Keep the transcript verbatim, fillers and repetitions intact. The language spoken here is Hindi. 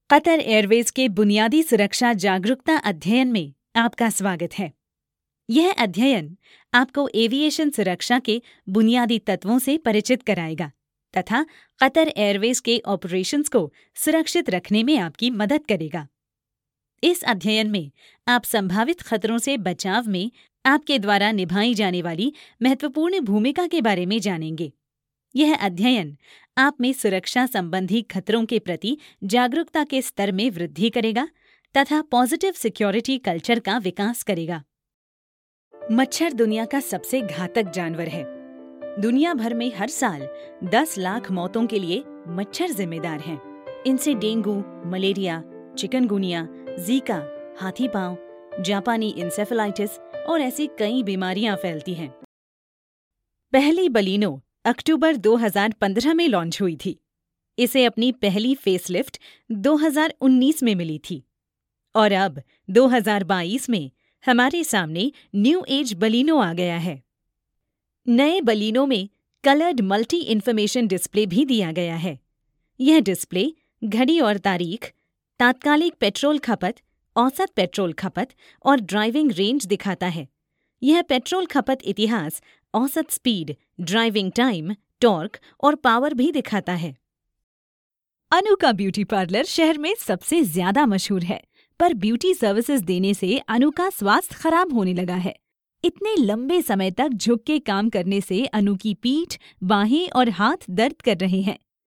कतर एयरवेज के बुनियादी सुरक्षा जागरूकता अध्ययन में आपका स्वागत है। यह अध्ययन आपको एविएशन सुरक्षा के बुनियादी तत्वों से परिचित कराएगा तथा कतर एयरवेज के ऑपरेशंस को सुरक्षित रखने में आपकी मदद करेगा। इस अध्ययन में आप संभावित खतरों से बचाव में आपके द्वारा निभाई जाने वाली महत्वपूर्ण भूमिका के बारे में जानेंगे। यह अध्ययन आप में सुरक्षा संबंधी खतरों के प्रति जागरूकता के स्तर में वृद्धि करेगा तथा पॉजिटिव सिक्योरिटी कल्चर का विकास करेगा। मच्छर दुनिया का सबसे घातक जानवर है। दुनिया भर में हर साल दस लाख मौतों के लिए मच्छर जिम्मेदार हैं। इनसे डेंगू, मलेरिया, चिकनगुनिया, जीका, हाथी पांव, जापानी इंसेफेलाइटिस और ऐसी कई बीमारियां फैलती हैं। पहली बलिनो अक्टूबर दो हज़ार पंद्रह में लॉन्च हुई थी। इसे अपनी पहली फेसलिफ्ट दो हज़ार उन्नीस में मिली थी और अब दो हज़ार बाईस में हमारे सामने न्यू एज बलिनो आ गया है। नए बलिनो में कलर्ड मल्टी इंफॉर्मेशन डिस्प्ले भी दिया गया है। यह डिस्प्ले घड़ी और तारीख, तात्कालिक पेट्रोल खपत, औसत पेट्रोल खपत और ड्राइविंग रेंज दिखाता है। यह पेट्रोल खपत इतिहास, औसत स्पीड, ड्राइविंग टाइम, टॉर्क और पावर भी दिखाता है। अनु का ब्यूटी पार्लर शहर में सबसे ज्यादा मशहूर है, पर ब्यूटी सर्विसेज देने से अनु का स्वास्थ्य खराब होने लगा है। इतने लंबे समय तक झुक के काम करने से अनु की पीठ, बाहें और हाथ दर्द कर रहे हैं।